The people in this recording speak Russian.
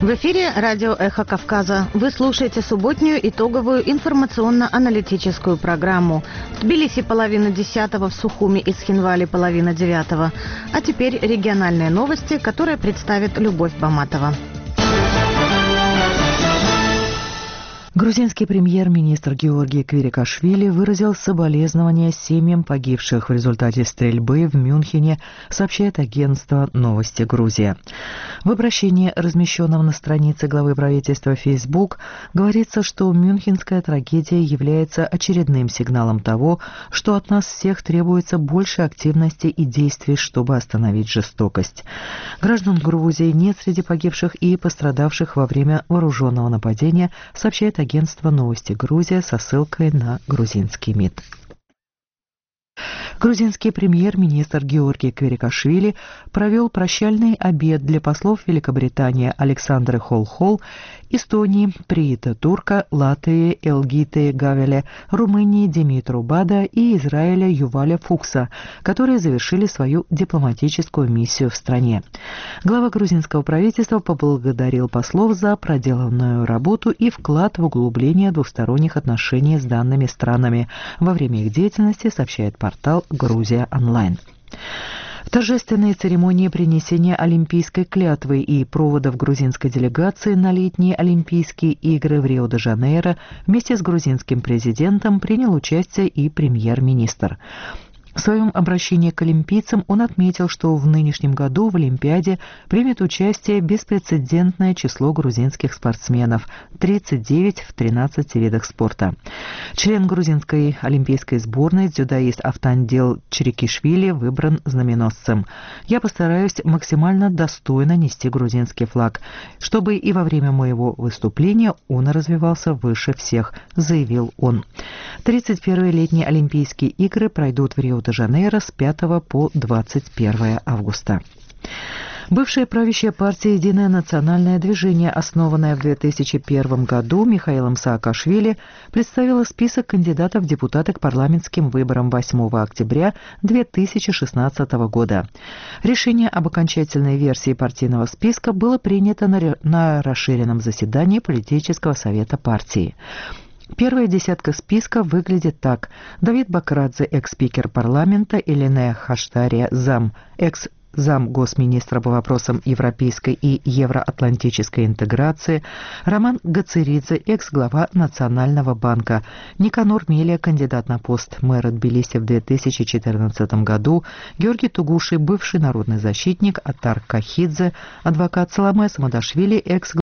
В эфире радио «Эхо Кавказа». Вы слушаете субботнюю итоговую информационно-аналитическую программу. В Тбилиси 9:30, в Сухуми и Схинвали 8:30. А теперь региональные новости, которые представит Любовь Баматова. Грузинский премьер-министр Георгий Квирикашвили выразил соболезнования семьям погибших в результате стрельбы в Мюнхене, сообщает агентство «Новости Грузия». В обращении, размещенном на странице главы правительства Facebook, говорится, что мюнхенская трагедия является очередным сигналом того, что от нас всех требуется больше активности и действий, чтобы остановить жестокость. Граждан Грузии нет среди погибших и пострадавших во время вооруженного нападения, сообщает агентство «Новости Грузия» со ссылкой на грузинский МИД. Грузинский премьер-министр Георгий Квирикашвили провел прощальный обед для послов Великобритании Александры Холл-Холл, Эстонии Приита Турка, Латвии Элгиты Гавеле, Румынии Димитру Бада и Израиля Юваля Фукса, которые завершили свою дипломатическую миссию в стране. Глава грузинского правительства поблагодарил послов за проделанную работу и вклад в углубление двусторонних отношений с данными странами во время их деятельности, сообщает портал «Грузия онлайн». В торжественной церемонии принесения олимпийской клятвы и проводов грузинской делегации на летние Олимпийские игры в Рио-де-Жанейро вместе с грузинским президентом принял участие и премьер-министр. В своем обращении к олимпийцам он отметил, что в нынешнем году в Олимпиаде примет участие беспрецедентное число грузинских спортсменов – 39 в 13 видах спорта. Член грузинской олимпийской сборной, дзюдоист Автандил Чирикишвили, выбран знаменосцем. «Я постараюсь максимально достойно нести грузинский флаг, чтобы и во время моего выступления он развивался выше всех», – заявил он. 31-е летние Олимпийские игры пройдут в Рио-де-Жанейро с 5 по 21 августа. Бывшая правящая партия «Единое национальное движение», основанная в 2001 году Михаилом Саакашвили, представила список кандидатов в депутаты к парламентским выборам 8 октября 2016 года. Решение об окончательной версии партийного списка было принято на расширенном заседании политического совета партии. Первая десятка списка выглядит так. Давид Бакрадзе, экс-спикер парламента, Элине Хаштария, зам госминистра по вопросам европейской и евроатлантической интеграции, Роман Гацеридзе, экс-глава Национального банка, Никанор Мелия, кандидат на пост мэра Тбилиси в 2014 году, Георгий Тугуши, бывший народный защитник, Атар Кахидзе, адвокат Саламе Самадашвили, экс